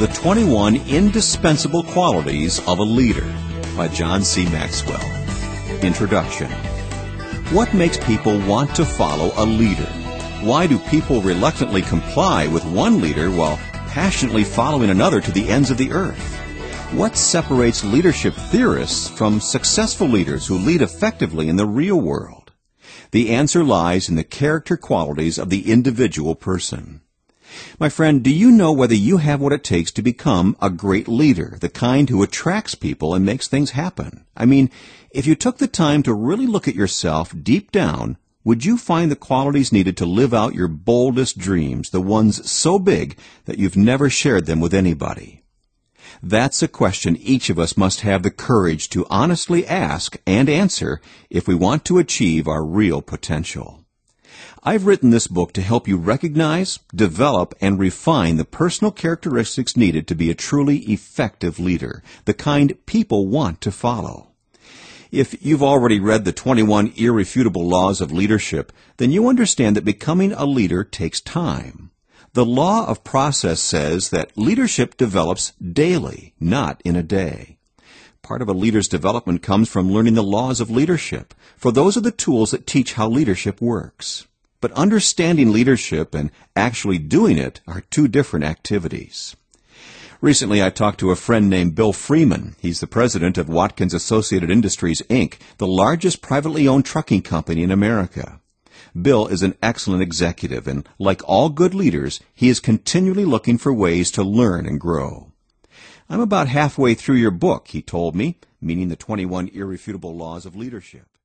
The 21 Indispensable Qualities of a Leader by John C. Maxwell. Introduction. What makes people want to follow a leader? Why do people reluctantly comply with one leader while passionately following another to the ends of the earth? What separates leadership theorists from successful leaders who lead effectively in the real world? The answer lies in the character qualities of the individual person. My friend, do you know whether you have what it takes to become a great leader, the kind who attracts people and makes things happen? I mean, if you took the time to really look at yourself deep down, would you find the qualities needed to live out your boldest dreams, the ones so big that you've never shared them with anybody? That's a question each of us must have the courage to honestly ask and answer if we want to achieve our real potential. I've written this book to help you recognize, develop, and refine the personal characteristics needed to be a truly effective leader, the kind people want to follow. If you've already read the 21 Irrefutable Laws of Leadership, then you understand that becoming a leader takes time. The law of process says that leadership develops daily, not in a day. Part of a leader's development comes from learning the laws of leadership, for those are the tools that teach how leadership works. But understanding leadership and actually doing it are two different activities. Recently, I talked to a friend named Bill Freeman. He's the president of Watkins Associated Industries, Inc., the largest privately owned trucking company in America. Bill is an excellent executive, and like all good leaders, he is continually looking for ways to learn and grow. I'm about halfway through your book, he told me, meaning the 21 Irrefutable Laws of Leadership.